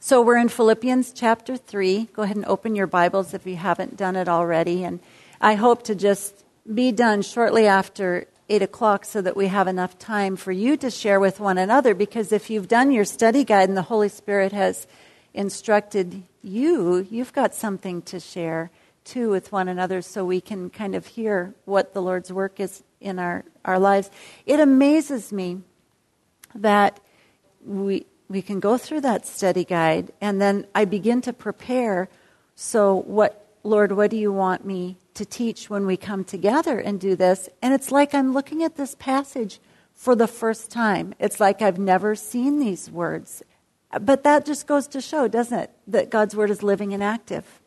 So we're in Philippians chapter 3. Go ahead and open your Bibles if you haven't done it already. And I hope to just be done shortly after 8 o'clock so that we have enough time for you to share with one another. Because if you've done your study guide and the Holy Spirit has instructed you, you've got something to share too with one another so we can kind of hear what the Lord's work is in our lives. It amazes me that we can go through that study guide, and then I begin to prepare. So Lord, what do you want me to teach when we come together and do this? And it's like I'm looking at this passage for the first time. It's like I've never seen these words. But that just goes to show, doesn't it, that God's word is living and active.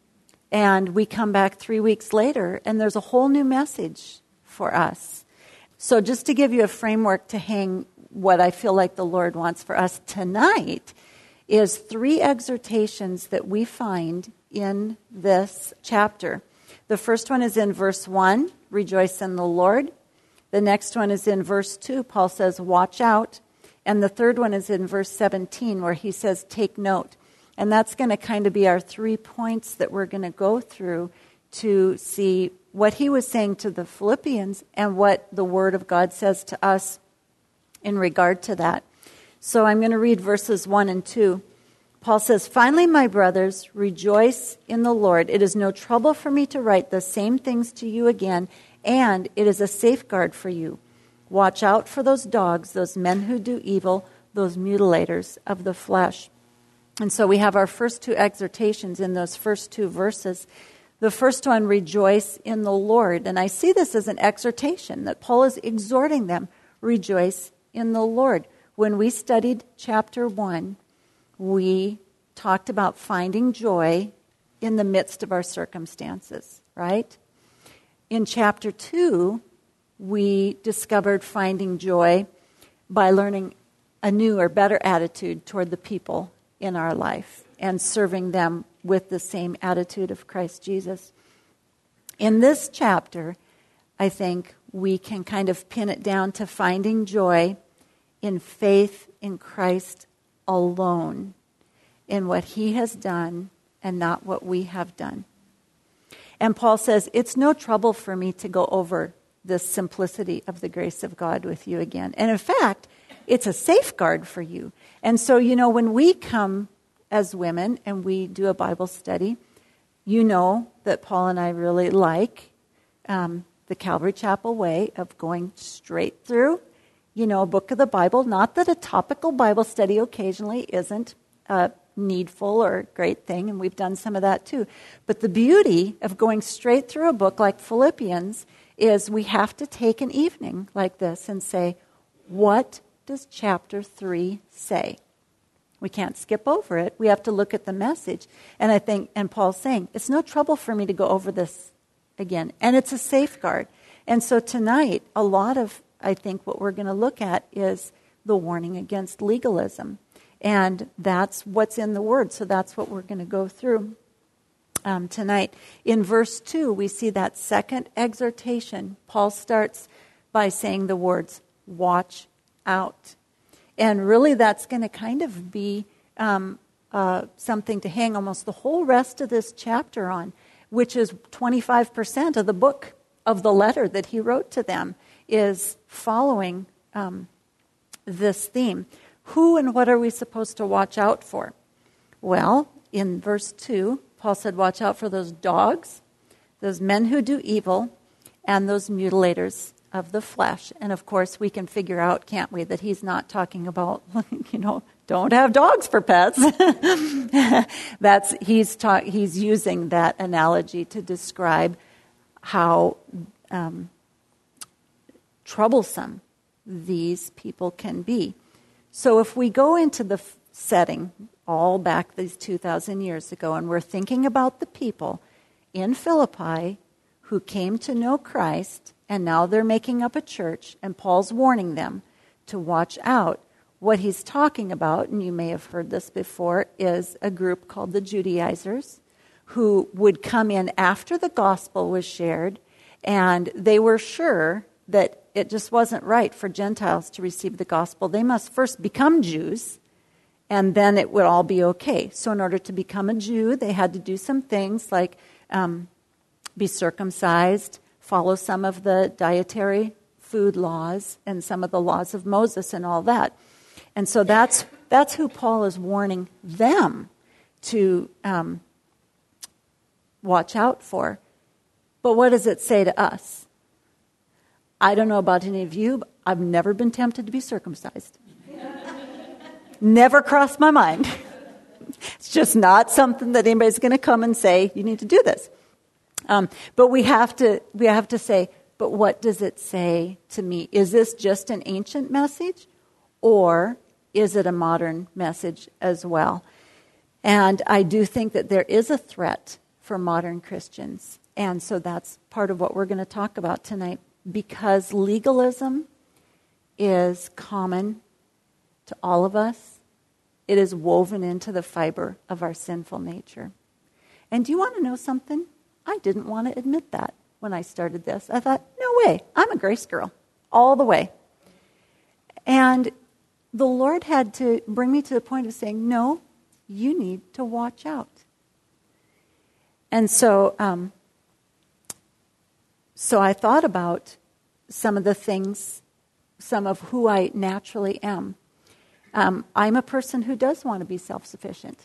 And we come back 3 weeks later, and there's a whole new message for us. So just to give you a framework to hang what I feel like the Lord wants for us tonight is 3 exhortations that we find in this chapter. The first one is in verse 1, rejoice in the Lord. The next one is in verse 2, Paul says, watch out. And the third one is in verse 17, where he says, take note. And that's going to kind of be our 3 points that we're going to go through to see what he was saying to the Philippians and what the Word of God says to us in regard to that. So I'm going to read verses 1 and 2. Paul says, finally, my brothers, rejoice in the Lord. It is no trouble for me to write the same things to you again, and it is a safeguard for you. Watch out for those dogs, those men who do evil, those mutilators of the flesh. And so we have our first 2 exhortations in those first 2 verses. The first one, rejoice in the Lord. And I see this as an exhortation that Paul is exhorting them, rejoice in the Lord. When we studied chapter 1, we talked about finding joy in the midst of our circumstances, right? In chapter 2, we discovered finding joy by learning a new or better attitude toward the people in our life and serving them with the same attitude of Christ Jesus. In this chapter, I think we can kind of pin it down to finding joy in faith in Christ alone, in what he has done and not what we have done. And Paul says, it's no trouble for me to go over the simplicity of the grace of God with you again. And in fact, it's a safeguard for you. And so, when we come as women and we do a Bible study, you know that Paul and I really like the Calvary Chapel way of going straight through, a book of the Bible. Not that a topical Bible study occasionally isn't a needful or a great thing, and we've done some of that too. But the beauty of going straight through a book like Philippians is we have to take an evening like this and say, what does chapter 3 say? We can't skip over it. We have to look at the message. And Paul's saying, it's no trouble for me to go over this again. And it's a safeguard. And so tonight, a lot of, I think, what we're going to look at is the warning against legalism. And that's what's in the Word. So that's what we're going to go through tonight. In verse 2, we see that second exhortation. Paul starts by saying the words, watch out. And really that's going to kind of be something to hang almost the whole rest of this chapter on, which is 25% of the book of the letter that he wrote to them is following this theme. Who and what are we supposed to watch out for? Well, in verse 2, Paul said, watch out for those dogs, those men who do evil, and those mutilators of the flesh. And of course, we can figure out, can't we, that he's not talking about, don't have dogs for pets. He's using that analogy to describe how troublesome these people can be. So if we go into the setting all back these 2,000 years ago, and we're thinking about the people in Philippi who came to know Christ, and now they're making up a church, and Paul's warning them to watch out. What he's talking about, and you may have heard this before, is a group called the Judaizers who would come in after the gospel was shared, and they were sure that it just wasn't right for Gentiles to receive the gospel. They must first become Jews, and then it would all be okay. So in order to become a Jew, they had to do some things like be circumcised, follow some of the dietary food laws and some of the laws of Moses and all that. And so that's who Paul is warning them to watch out for. But what does it say to us? I don't know about any of you, but I've never been tempted to be circumcised. Never crossed my mind. It's just not something that anybody's going to come and say, you need to do this. But we have to say, but what does it say to me? Is this just an ancient message, or is it a modern message as well? And I do think that there is a threat for modern Christians. And so that's part of what we're going to talk about tonight. Because legalism is common to all of us, it is woven into the fiber of our sinful nature. And do you want to know something? I didn't want to admit that when I started this. I thought, no way, I'm a grace girl, all the way. And the Lord had to bring me to the point of saying, no, you need to watch out. And so I thought about some of the things, some of who I naturally am. I'm a person who does want to be self-sufficient.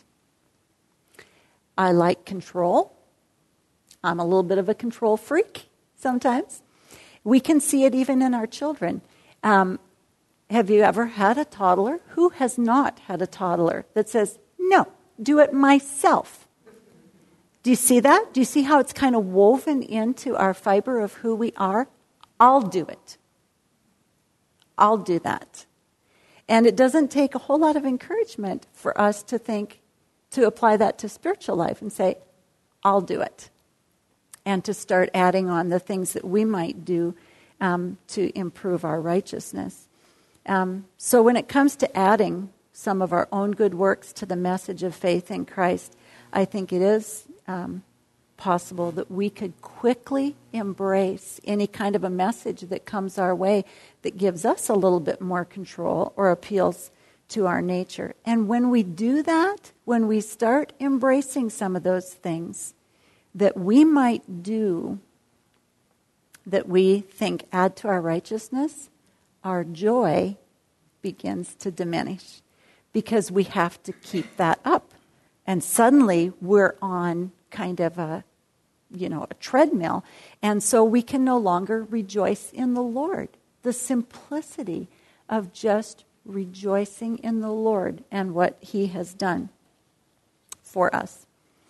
I like control. I'm a little bit of a control freak sometimes. We can see it even in our children. Have you ever had a toddler? Who has not had a toddler that says, no, do it myself? Do you see that? Do you see how it's kind of woven into our fiber of who we are? I'll do it. I'll do that. And it doesn't take a whole lot of encouragement for us to think, to apply that to spiritual life and say, I'll do it. And to start adding on the things that we might do to improve our righteousness. So when it comes to adding some of our own good works to the message of faith in Christ, I think it is possible that we could quickly embrace any kind of a message that comes our way that gives us a little bit more control or appeals to our nature. And when we do that, when we start embracing some of those things that we might do that we think add to our righteousness, our joy begins to diminish because we have to keep that up. And suddenly we're on kind of a treadmill. And so we can no longer rejoice in the Lord. The simplicity of just rejoicing in the Lord and what He has done for us.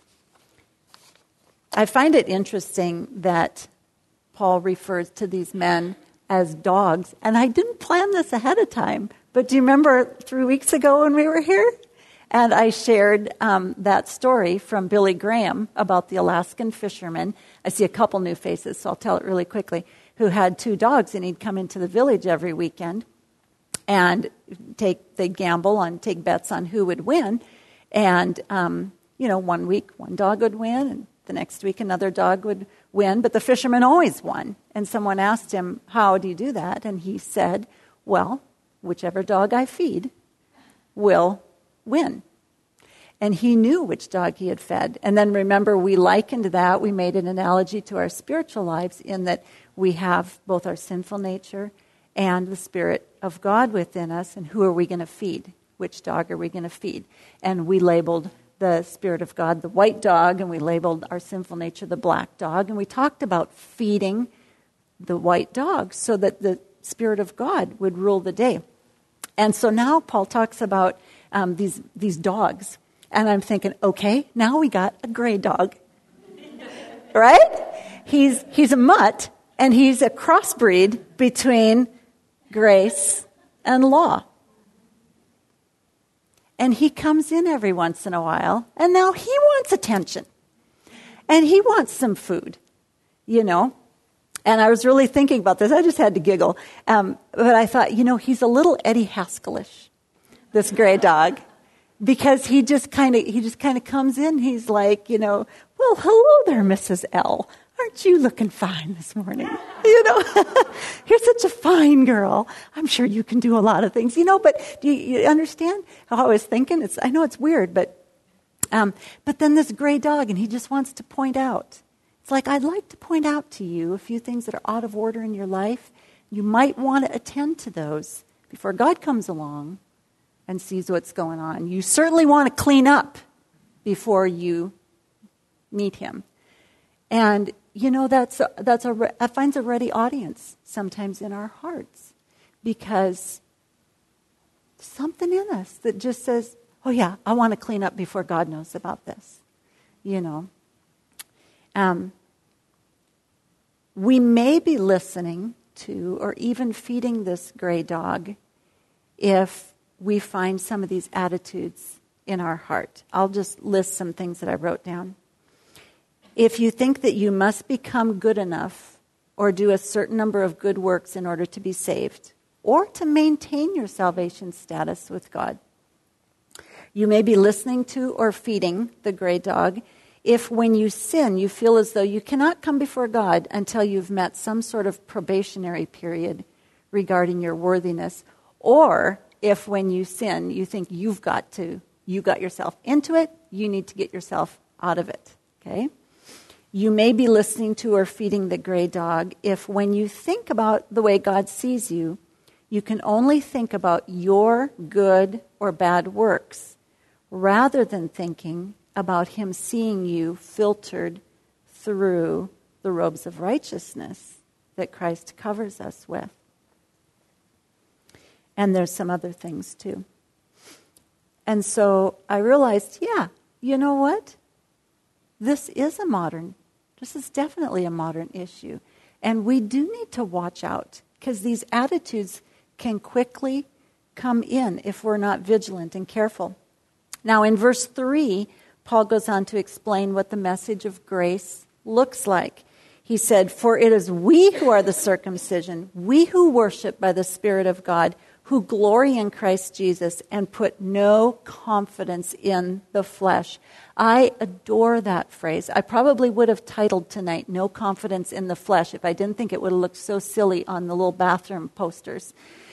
I find it interesting that Paul refers to these men as dogs. And I didn't plan this ahead of time. But do you remember 3 weeks ago when we were here? And I shared that story from Billy Graham about the Alaskan fisherman. I see a couple new faces, so I'll tell it really quickly, who had 2 dogs, and he'd come into the village every weekend and they'd gamble and take bets on who would win. And, 1 week one dog would win, and the next week another dog would win, but the fisherman always won. And someone asked him, how do you do that? And he said, well, whichever dog I feed will win. And he knew which dog he had fed. And then remember, we likened that, we made an analogy to our spiritual lives in that we have both our sinful nature and the Spirit of God within us. And who are we going to feed? Which dog are we going to feed? And we labeled the Spirit of God the white dog, and we labeled our sinful nature the black dog. And we talked about feeding the white dog so that the Spirit of God would rule the day. And so now Paul talks about these dogs. And I'm thinking, okay, now we got a gray dog. Right? He's a mutt, and he's a crossbreed between grace and law. And he comes in every once in a while, and now he wants attention. And he wants some food, And I was really thinking about this. I just had to giggle. But I thought, he's a little Eddie Haskell-ish, this gray dog. Because he just kind of comes in. He's like, well, hello there, Mrs. L. aren't you looking fine this morning? You know, you're such a fine girl. I'm sure you can do a lot of things, but do you understand how I was thinking? I know it's weird, but then this gray dog, and he just wants to point out. It's like, I'd like to point out to you a few things that are out of order in your life. You might want to attend to those before God comes along and sees what's going on. You certainly want to clean up before you meet him. And, that finds a ready audience sometimes in our hearts, because something in us that just says, oh yeah, I want to clean up before God knows about this, We may be listening to or even feeding this gray dog if we find some of these attitudes in our heart. I'll just list some things that I wrote down. If you think that you must become good enough or do a certain number of good works in order to be saved or to maintain your salvation status with God, you may be listening to or feeding the gray dog if when you sin, you feel as though you cannot come before God until you've met some sort of probationary period regarding your worthiness, or if when you sin, you think you got yourself into it, you need to get yourself out of it, okay? You may be listening to or feeding the gray dog if when you think about the way God sees you, you can only think about your good or bad works, rather than thinking about him seeing you filtered through the robes of righteousness that Christ covers us with. And there's some other things too. And so I realized, you know what? This is definitely a modern issue. And we do need to watch out, because these attitudes can quickly come in if we're not vigilant and careful. Now, in verse 3, Paul goes on to explain what the message of grace looks like. He said, "For it is we who are the circumcision, we who worship by the Spirit of God, who glory in Christ Jesus and put no confidence in the flesh." I adore that phrase. I probably would have titled tonight, "No Confidence in the Flesh," if I didn't think it would have looked so silly on the little bathroom posters,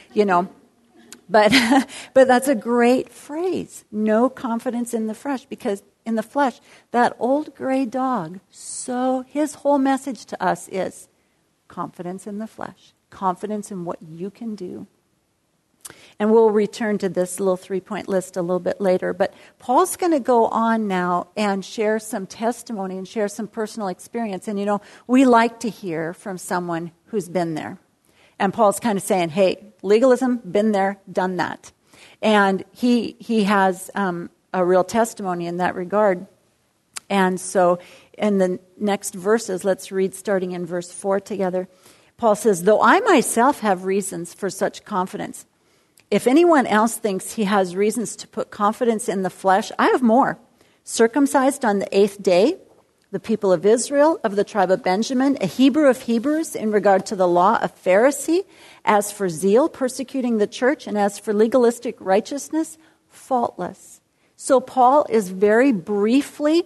But that's a great phrase, no confidence in the flesh, because in the flesh, that old gray dog, so his whole message to us is confidence in the flesh, confidence in what you can do. And we'll return to this little 3-point list a little bit later. But Paul's going to go on now and share some testimony and share some personal experience. And, we like to hear from someone who's been there. And Paul's kind of saying, hey, legalism, been there, done that. And he has a real testimony in that regard. And so in the next verses, let's read starting in verse 4 together. Paul says, "Though I myself have reasons for such confidence, if anyone else thinks he has reasons to put confidence in the flesh, I have more. Circumcised on the 8th day, the people of Israel, of the tribe of Benjamin, a Hebrew of Hebrews, in regard to the law, a Pharisee, as for zeal, persecuting the church, and as for legalistic righteousness, faultless." So Paul is very briefly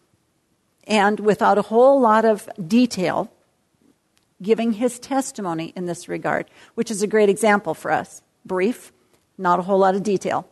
and without a whole lot of detail giving his testimony in this regard, which is a great example for us. Brief, not a whole lot of detail.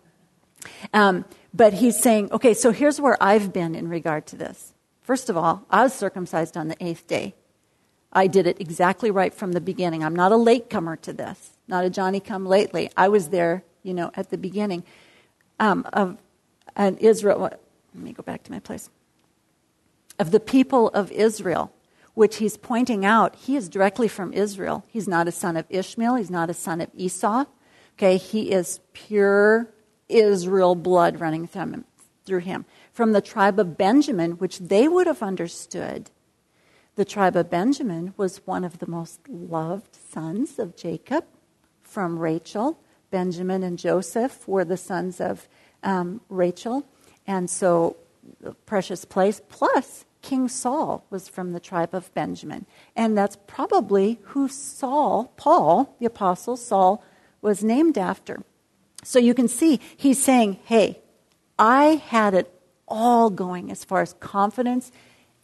But he's saying, okay, so here's where I've been in regard to this. First of all, I was circumcised on the 8th day. I did it exactly right from the beginning. I'm not a latecomer to this, not a Johnny-come-lately. I was there, at the beginning of Israel. Let me go back to my place. Of the people of Israel, which he's pointing out, he is directly from Israel. He's not a son of Ishmael. He's not a son of Esau. Okay, he is pure Israel blood running through him. From the tribe of Benjamin, which they would have understood. The tribe of Benjamin was one of the most loved sons of Jacob from Rachel. Benjamin and Joseph were the sons of Rachel. And so, the precious place. Plus, King Saul was from the tribe of Benjamin. And that's probably who Paul, the apostle Saul, was named after. So you can see, he's saying, hey, I had it all going as far as confidence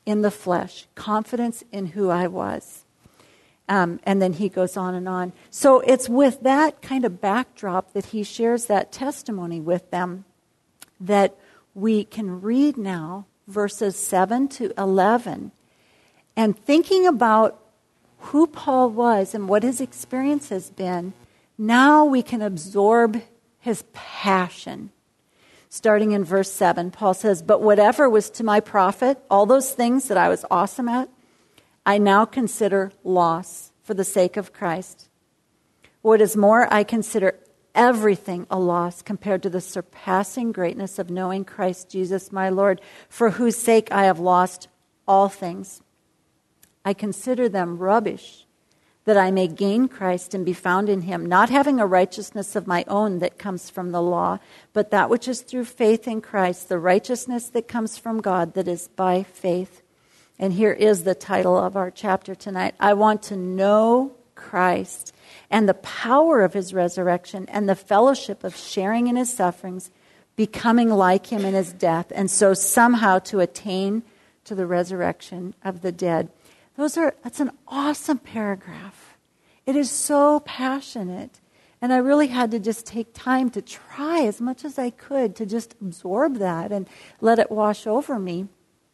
in the flesh, confidence in who I was. And then he goes on and on. So it's with that kind of backdrop that he shares that testimony with them that we can read now verses 7 to 11. And thinking about who Paul was and what his experience has been, now we can absorb his passion. Starting in verse 7, Paul says, "But whatever was to my profit, all those things that I was awesome at, I now consider loss for the sake of Christ. What is more, I consider everything a loss compared to the surpassing greatness of knowing Christ Jesus my Lord, for whose sake I have lost all things. I consider them rubbish, that I may gain Christ and be found in him, not having a righteousness of my own that comes from the law, but that which is through faith in Christ, the righteousness that comes from God, that is by faith." And here is the title of our chapter tonight. I want to know Christ and the power of his resurrection and the fellowship of sharing in his sufferings, becoming like him in his death, and so somehow to attain to the resurrection of the dead. That's an awesome paragraph. It is so passionate. And I really had to just take time to try as much as I could to just absorb that and let it wash over me.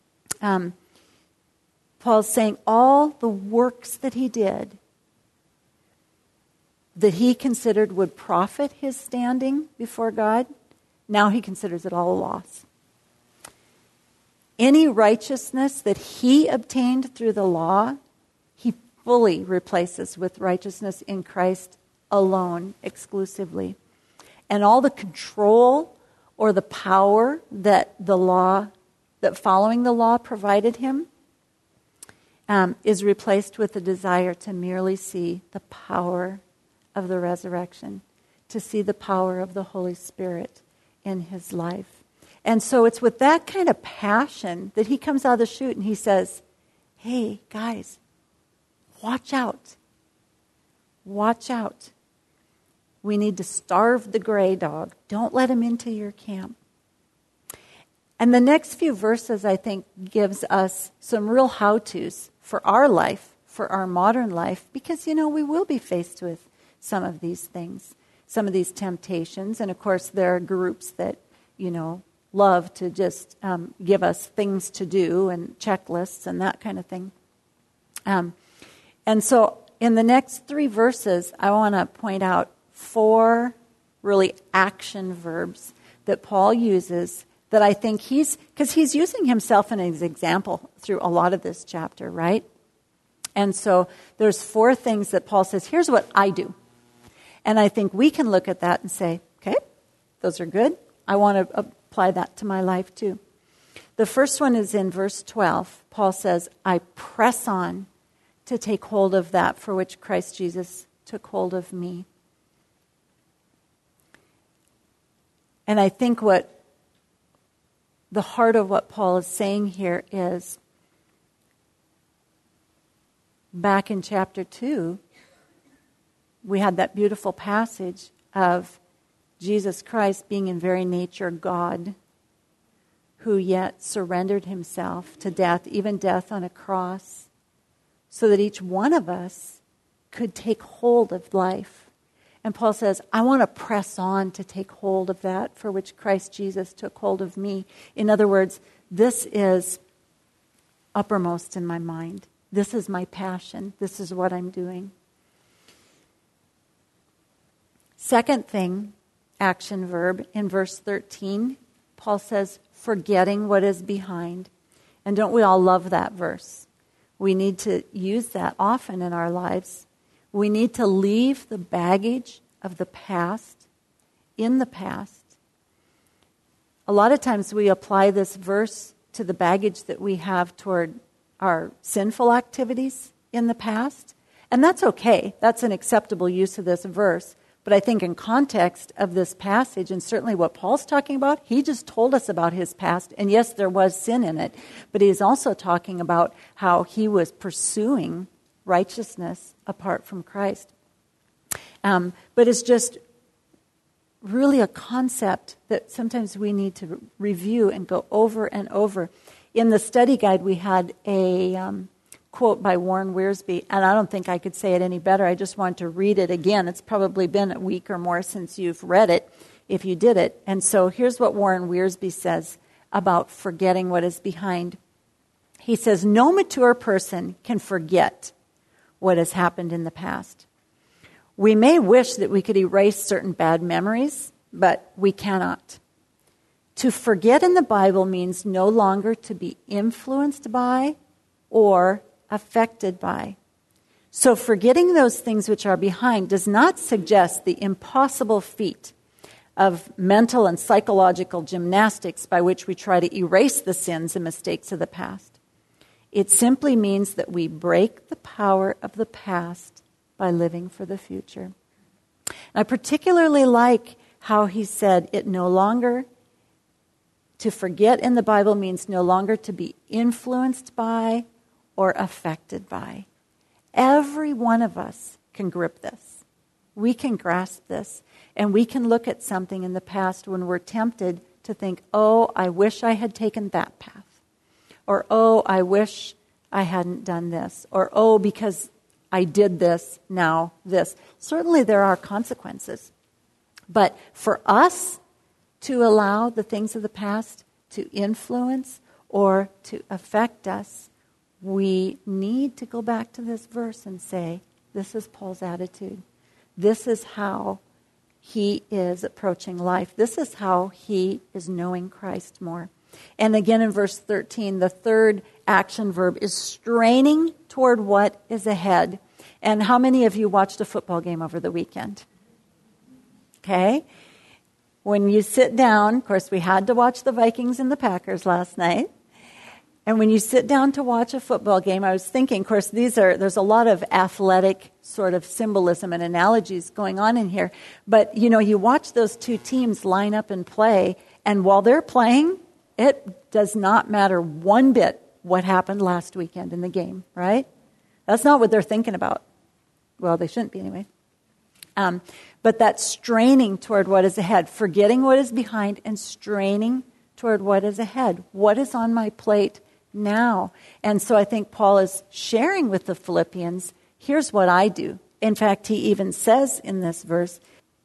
Paul's saying all the works that he did that he considered would profit his standing before God, now he considers it all a loss. Any righteousness that he obtained through the law, he fully replaces with righteousness in Christ alone, exclusively. And all the control or the power that following the law provided him, is replaced with the desire to merely see the power of the resurrection, to see the power of the Holy Spirit in his life. And so it's with that kind of passion that he comes out of the chute and he says, "Hey, guys, watch out. Watch out. We need to starve the gray dog. Don't let him into your camp." And the next few verses, I think, gives us some real how-tos for our life, for our modern life, because, we will be faced with some of these things, some of these temptations. And, of course, there are groups that, love to just give us things to do and checklists and that kind of thing. And so in the next 3 verses, I want to point out 4 really action verbs that Paul uses that I think because he's using himself as an example through a lot of this chapter, right? And so there's 4 things that Paul says, here's what I do. And I think we can look at that and say, okay, those are good. I want to apply that to my life too. The first one is in verse 12. Paul says, I press on to take hold of that for which Christ Jesus took hold of me. And I think what the heart of what Paul is saying here is, back in chapter 2, we had that beautiful passage of Jesus Christ being in very nature God, who yet surrendered himself to death, even death on a cross, so that each one of us could take hold of life. And Paul says, I want to press on to take hold of that for which Christ Jesus took hold of me. In other words, this is uppermost in my mind. This is my passion. This is what I'm doing. Second thing, action verb, in verse 13, Paul says, forgetting what is behind. And don't we all love that verse? We need to use that often in our lives. We need to leave the baggage of the past in the past. A lot of times we apply this verse to the baggage that we have toward our sinful activities in the past. And that's okay. That's an acceptable use of this verse. But I think in context of this passage, and certainly what Paul's talking about, he just told us about his past. And yes, there was sin in it. But he's also talking about how he was pursuing righteousness apart from Christ. But it's just really a concept that sometimes we need to review and go over and over. In the study guide, we had a quote by Warren Wiersbe, and I don't think I could say it any better. I just want to read it again. It's probably been a week or more since you've read it, if you did it. And so here's what Warren Wiersbe says about forgetting what is behind. He says, no mature person can forget what has happened in the past. We may wish that we could erase certain bad memories, but we cannot. To forget in the Bible means no longer to be influenced by or affected by. So forgetting those things which are behind does not suggest the impossible feat of mental and psychological gymnastics by which we try to erase the sins and mistakes of the past. It simply means that we break the power of the past by living for the future. I particularly like how he said to forget in the Bible means no longer to be influenced by or affected by. Every one of us can grip this. We can grasp this. And we can look at something in the past when we're tempted to think, oh, I wish I had taken that path. Or, oh, I wish I hadn't done this. Or, oh, because I did this, now this. Certainly there are consequences. But for us to allow the things of the past to influence or to affect us, we need to go back to this verse and say, this is Paul's attitude. This is how he is approaching life. This is how he is knowing Christ more. And again in verse 13, the third action verb is straining toward what is ahead. And how many of you watched a football game over the weekend? Okay. When you sit down, of course, we had to watch the Vikings and the Packers last night. And when you sit down to watch a football game, I was thinking, of course, there's a lot of athletic sort of symbolism and analogies going on in here. But, you watch those two teams line up and play, and while they're playing, it does not matter one bit what happened last weekend in the game, right? That's not what they're thinking about. Well, they shouldn't be anyway. But that straining toward what is ahead, forgetting what is behind and straining toward what is ahead. What is on my plate now? And so I think Paul is sharing with the Philippians, here's what I do. In fact, he even says in this verse,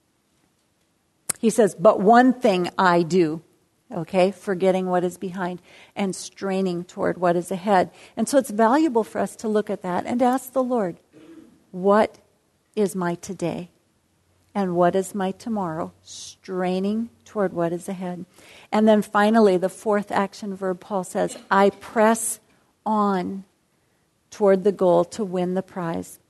he says, but one thing I do. Okay, forgetting what is behind and straining toward what is ahead. And so it's valuable for us to look at that and ask the Lord, what is my today? And what is my tomorrow? Straining toward what is ahead. And then finally, the fourth action verb, Paul says, I press on toward the goal to win the prize.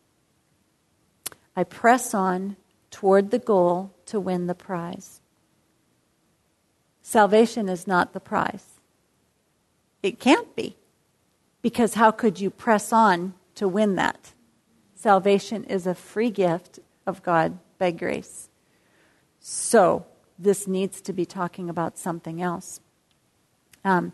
I press on toward the goal to win the prize. Salvation is not the prize. It can't be. Because how could you press on to win that? Salvation is a free gift of God by grace. So this needs to be talking about something else. And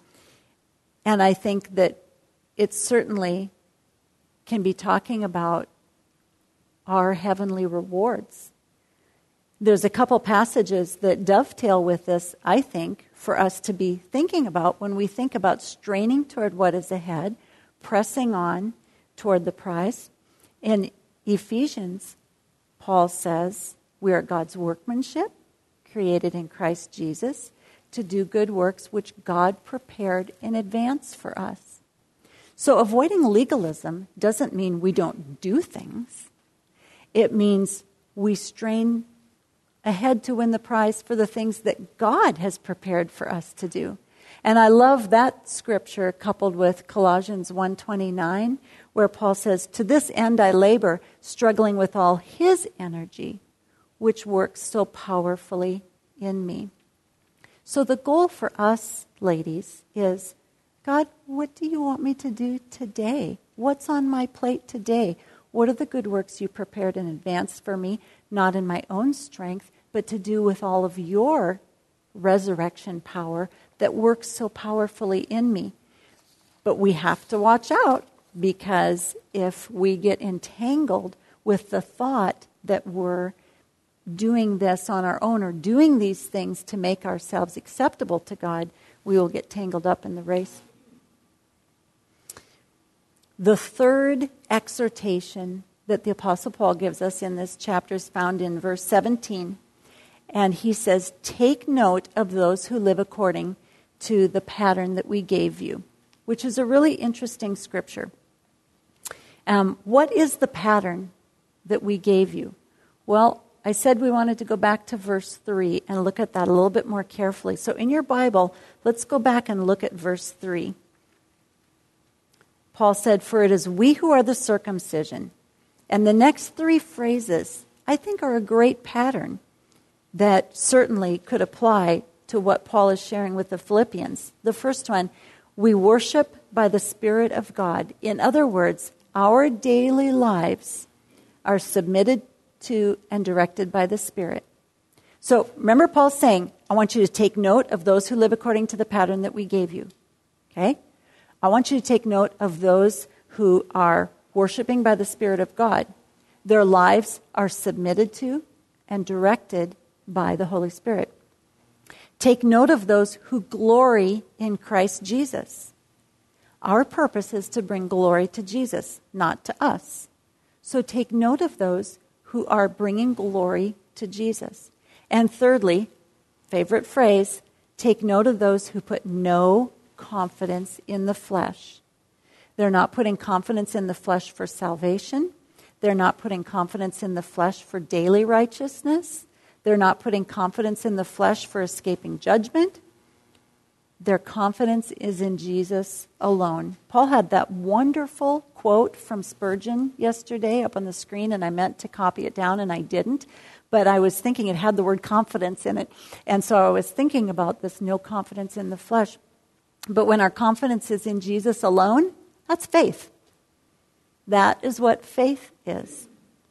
I think that it certainly can be talking about our heavenly rewards. There's a couple passages that dovetail with this, I think, for us to be thinking about when we think about straining toward what is ahead, pressing on toward the prize. In Ephesians, Paul says, we are God's workmanship, created in Christ Jesus, to do good works which God prepared in advance for us. So avoiding legalism doesn't mean we don't do things. It means we strain ahead to win the prize for the things that God has prepared for us to do. And I love that scripture coupled with Colossians 1:29, where Paul says, to this end I labor, struggling with all his energy, which works so powerfully in me. So the goal for us, ladies, is, God, what do you want me to do today? What's on my plate today? What are the good works you prepared in advance for me, not in my own strength, but to do with all of your resurrection power that works so powerfully in me? But we have to watch out, because if we get entangled with the thought that we're doing this on our own or doing these things to make ourselves acceptable to God, we will get tangled up in the race. The third exhortation that the Apostle Paul gives us in this chapter is found in verse 17. And he says, take note of those who live according to the pattern that we gave you, which is a really interesting scripture. What is the pattern that we gave you? Well, I said we wanted to go back to verse 3 and look at that a little bit more carefully. So in your Bible, let's go back and look at verse 3. Paul said, for it is we who are the circumcision. And the next three phrases, I think, are a great pattern that certainly could apply to what Paul is sharing with the Philippians. The first one, we worship by the Spirit of God. In other words, our daily lives are submitted to and directed by the Spirit. So remember Paul saying, I want you to take note of those who live according to the pattern that we gave you. Okay? I want you to take note of those who are worshiping by the Spirit of God. Their lives are submitted to and directed by the Holy Spirit. Take note of those who glory in Christ Jesus. Our purpose is to bring glory to Jesus, not to us. So take note of those who are bringing glory to Jesus. And thirdly, favorite phrase, take note of those who put no confidence in the flesh. They're not putting confidence in the flesh for salvation. They're not putting confidence in the flesh for daily righteousness. They're not putting confidence in the flesh for escaping judgment. Their confidence is in Jesus alone. Paul had that wonderful quote from Spurgeon yesterday up on the screen, and I meant to copy it down, and I didn't. But I was thinking it had the word confidence in it. And so I was thinking about this no confidence in the flesh. But when our confidence is in Jesus alone, that's faith. That is what faith is.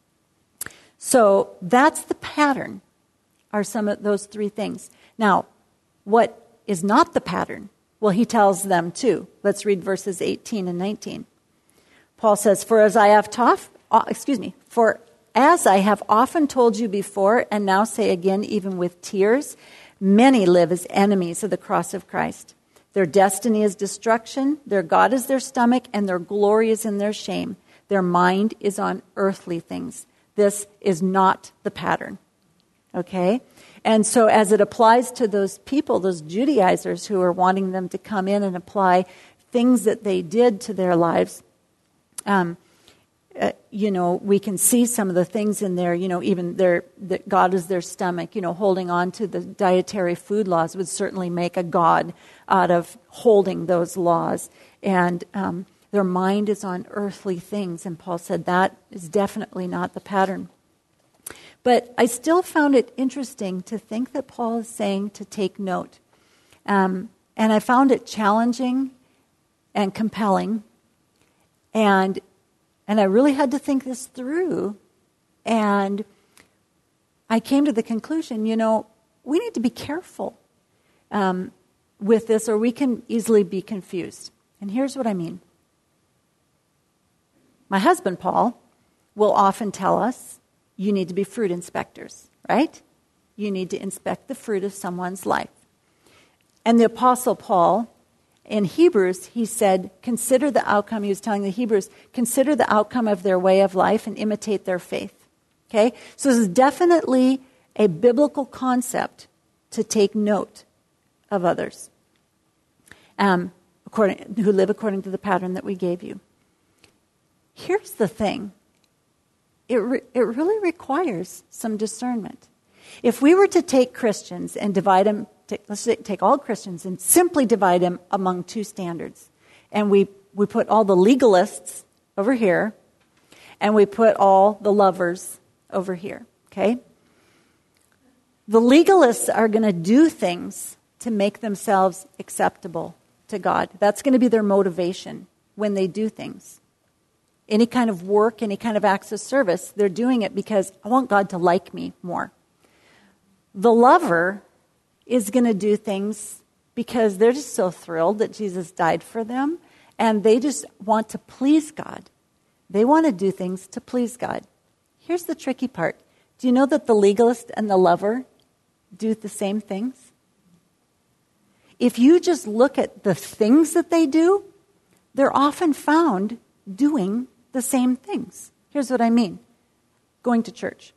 So that's the pattern, are some of those three things. Now, what is not the pattern? Well, he tells them too. Let's read verses 18 and 19. Paul says, for as I have often told you before, and now say again, even with tears, many live as enemies of the cross of Christ. Their destiny is destruction, their God is their stomach, and their glory is in their shame. Their mind is on earthly things. This is not the pattern. Okay? And so as it applies to those people, those Judaizers who are wanting them to come in and apply things that they did to their lives, we can see some of the things in there, even that God is their stomach, holding on to the dietary food laws would certainly make a God out of holding those laws. And their mind is on earthly things. And Paul said that is definitely not the pattern. But I still found it interesting to think that Paul is saying to take note. And I found it challenging and compelling. And I really had to think this through. And I came to the conclusion, we need to be careful with this, or we can easily be confused. And here's what I mean. My husband, Paul, will often tell us, you need to be fruit inspectors, right? You need to inspect the fruit of someone's life. And the Apostle Paul, in Hebrews, he said, consider the outcome. He was telling the Hebrews, consider the outcome of their way of life and imitate their faith. Okay? So this is definitely a biblical concept to take note of others who live according to the pattern that we gave you. Here's the thing. It really requires some discernment. If we were to take Christians and divide them, let's take all Christians and simply divide them among two standards, and we put all the legalists over here, and we put all the lovers over here, okay? The legalists are going to do things to make themselves acceptable to God. That's going to be their motivation when they do things. Any kind of work, any kind of acts of service, they're doing it because I want God to like me more. The lover is going to do things because they're just so thrilled that Jesus died for them, and they just want to please God. They want to do things to please God. Here's the tricky part. Do you know that the legalist and the lover do the same things? If you just look at the things that they do, they're often found doing the same things. Here's what I mean. Going to church.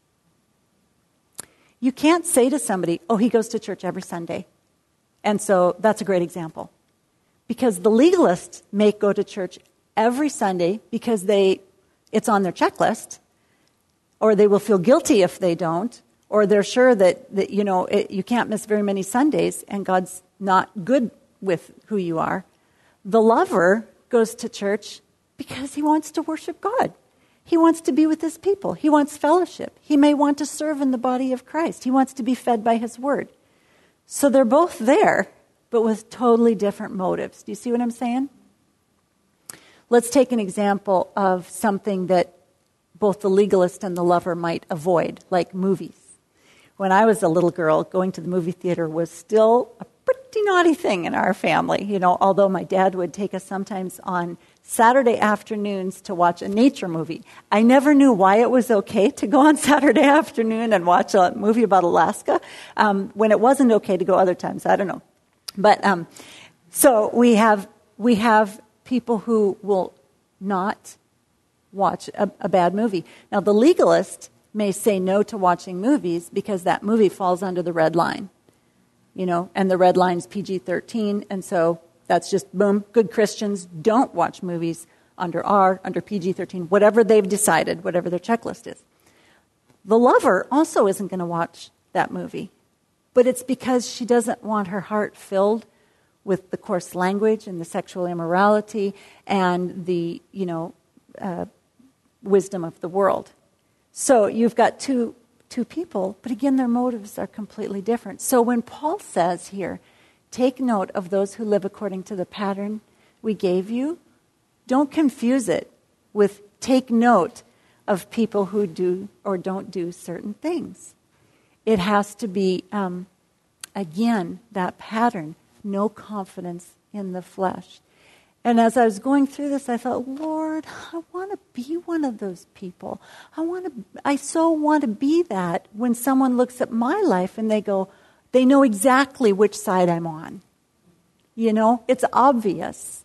You can't say to somebody, oh, he goes to church every Sunday. And so that's a great example. Because the legalists may go to church every Sunday because it's on their checklist, or they will feel guilty if they don't, or they're sure that you can't miss very many Sundays and God's not good with who you are. The lover goes to church because he wants to worship God. He wants to be with his people. He wants fellowship. He may want to serve in the body of Christ. He wants to be fed by his word. So they're both there, but with totally different motives. Do you see what I'm saying? Let's take an example of something that both the legalist and the lover might avoid, like movies. When I was a little girl, going to the movie theater was still a pretty naughty thing in our family. Although my dad would take us sometimes on Saturday afternoons to watch a nature movie. I never knew why it was okay to go on Saturday afternoon and watch a movie about Alaska when it wasn't okay to go other times. I don't know. But so we have people who will not watch a bad movie. Now, the legalist may say no to watching movies because that movie falls under the red line, and the red line's PG-13, and so that's just, boom, good Christians don't watch movies under PG-13, whatever they've decided, whatever their checklist is. The lover also isn't going to watch that movie, but it's because she doesn't want her heart filled with the coarse language and the sexual immorality and the, wisdom of the world. So you've got two people, but again, their motives are completely different. So when Paul says here, take note of those who live according to the pattern we gave you, don't confuse it with take note of people who do or don't do certain things. It has to be, again, that pattern, no confidence in the flesh. And as I was going through this, I thought, Lord, I want to be one of those people. I so want to be that when someone looks at my life and they know exactly which side I'm on. It's obvious.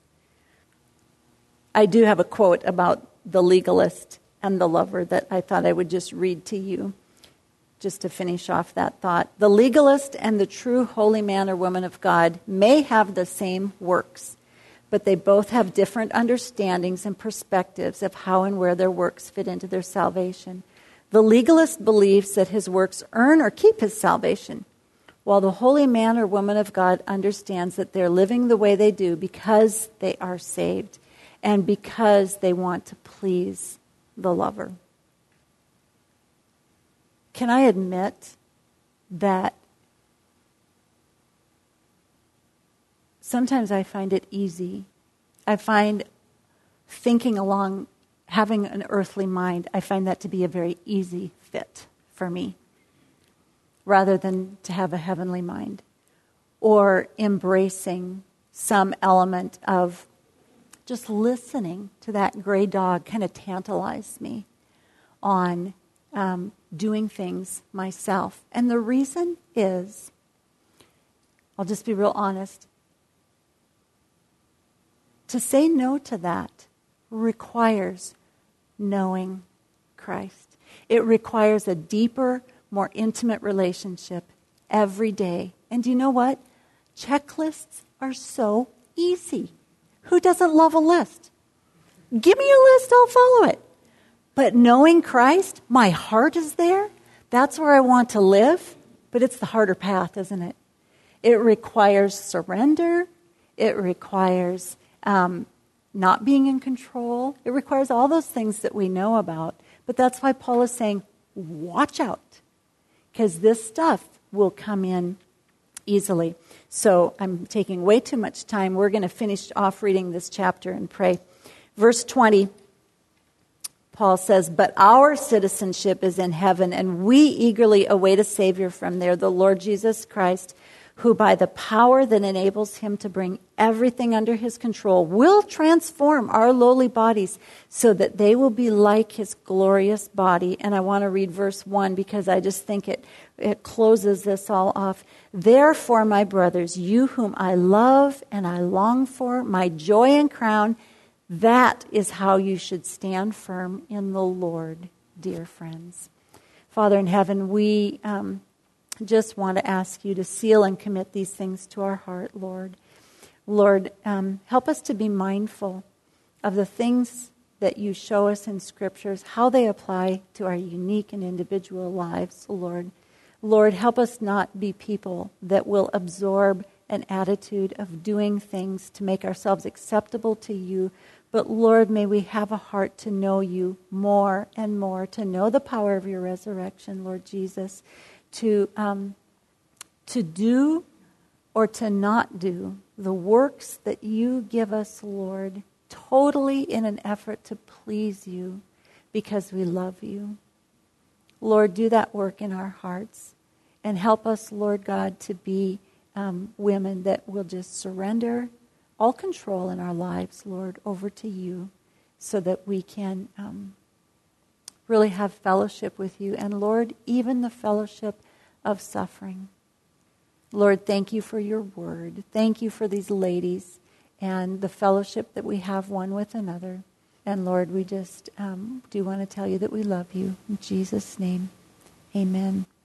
I do have a quote about the legalist and the lover that I thought I would just read to you, just to finish off that thought. The legalist and the true holy man or woman of God may have the same works, but they both have different understandings and perspectives of how and where their works fit into their salvation. The legalist believes that his works earn or keep his salvation, while the holy man or woman of God understands that they're living the way they do because they are saved and because they want to please the lover. Can I admit that sometimes I find it easy. I find thinking along, having an earthly mind, I find that to be a very easy fit for me, rather than to have a heavenly mind, or embracing some element of just listening to that gray dog kind of tantalize me on doing things myself. And the reason is, I'll just be real honest, to say no to that requires knowing Christ. It requires a deeper, more intimate relationship every day. And do you know what? Checklists are so easy. Who doesn't love a list? Give me a list, I'll follow it. But knowing Christ, my heart is there. That's where I want to live. But it's the harder path, isn't it? It requires surrender. It requires not being in control. It requires all those things that we know about. But that's why Paul is saying, watch out, because this stuff will come in easily. So I'm taking way too much time. We're going to finish off reading this chapter and pray. Verse 20, Paul says, but our citizenship is in heaven, and we eagerly await a Savior from there, the Lord Jesus Christ, who by the power that enables him to bring everything under his control will transform our lowly bodies so that they will be like his glorious body. And I want to read verse 1 because I just think it closes this all off. Therefore, my brothers, you whom I love and I long for, my joy and crown, That is how you should stand firm in the Lord, dear friends. Father in heaven, we just want to ask you to seal and commit these things to our heart, Lord. Lord, help us to be mindful of the things that you show us in Scriptures, how they apply to our unique and individual lives, Lord. Lord, help us not be people that will absorb an attitude of doing things to make ourselves acceptable to you. But Lord, may we have a heart to know you more and more, to know the power of your resurrection, Lord Jesus, to do or to not do the works that you give us, Lord, totally in an effort to please you because we love you. Lord, do that work in our hearts and help us, Lord God, to be women that will just surrender all control in our lives, Lord, over to you so that we can really have fellowship with you. And Lord, even the fellowship of suffering. Lord, thank you for your word. Thank you for these ladies and the fellowship that we have one with another. And Lord, we just do want to tell you that we love you. In Jesus' name, amen.